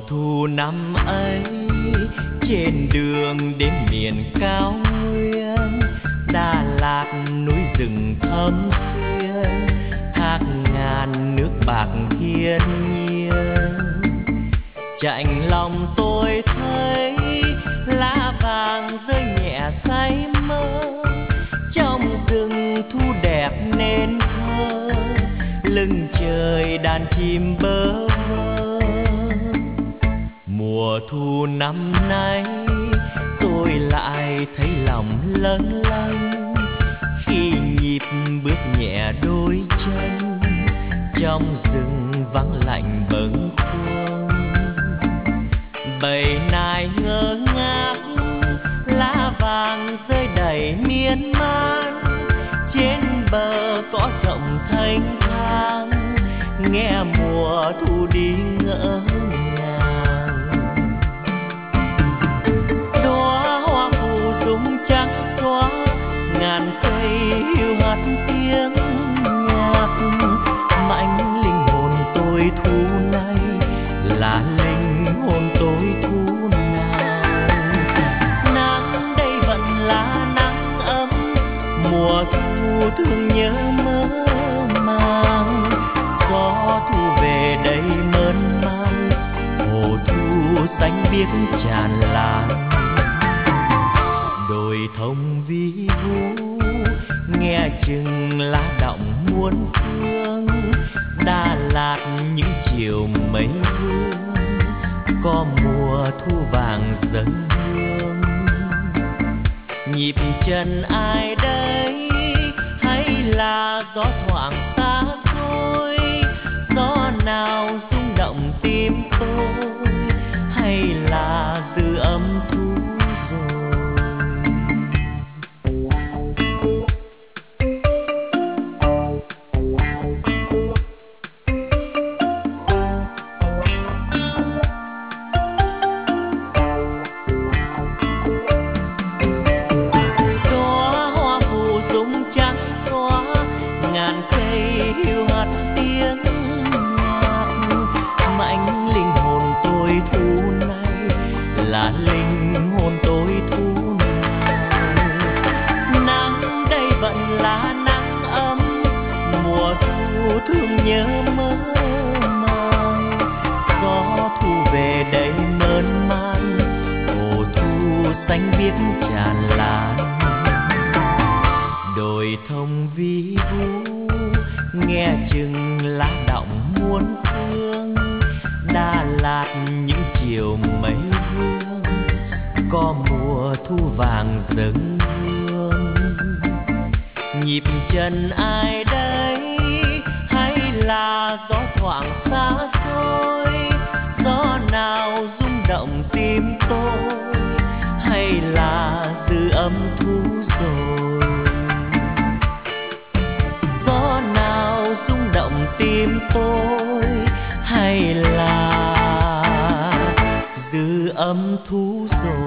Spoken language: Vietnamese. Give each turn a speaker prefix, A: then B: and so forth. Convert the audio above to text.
A: thu năm ấy, trên đường đến miền cao nguyên, Đà Lạt núi rừng thâm xuyên, thác ngàn nước bạc thiên nhiên. Chạnh lòng tôi thấy lá vàng rơi nhẹ say mơ, trong rừng thu đẹp nên thơ, lưng trời đàn chim bơ vơ. Mùa thu năm nay tôi lại thấy lòng lâng lâng, khi nhịp bước nhẹ đôi chân, trong rừng vắng lạnh bâng khuâng. Bầy nai ngơ ngác, lá vàng rơi đầy miên man, trên bờ cỏ rộng thênh thang, nghe mùa thu đi ngỡ ngàng. Đóa hoa phù dung trắng xóa, ngàn cây hiu hắt tiếng nhạc. Mảnh linh hồn tôi thu nay là linh hồn tôi thu nàng. Nắng đây vẫn là nắng ấm, mùa thu thương nhớ mơ màng. Gió thu về đây mơn man, hồ thu xanh biếc tràn lan. Đồi thông vi vu nghe chừng lá động muôn phương, Đà Lạt những chiều mây vương, có mùa thu vàng dâng hương. Nhịp chân ai đây, hay là gió thoảng xa xôi? Gió nào rung động tim tôi, hay là dư âm thu rồi? Thương nhớ mơ màng, gió thu về đây mơn man, hồ thu xanh biếc tràn lan. Đồi thông vi vu nghe chừng lá động muôn phương, Đà Lạt những chiều mây vương, có mùa thu vàng dâng hương. Nhịp chân ai đây, là gió thoảng xa xôi? Gió nào rung động tim tôi, hay là dư âm thu rồi? Gió nào rung động tim tôi, hay là dư âm thu rồi?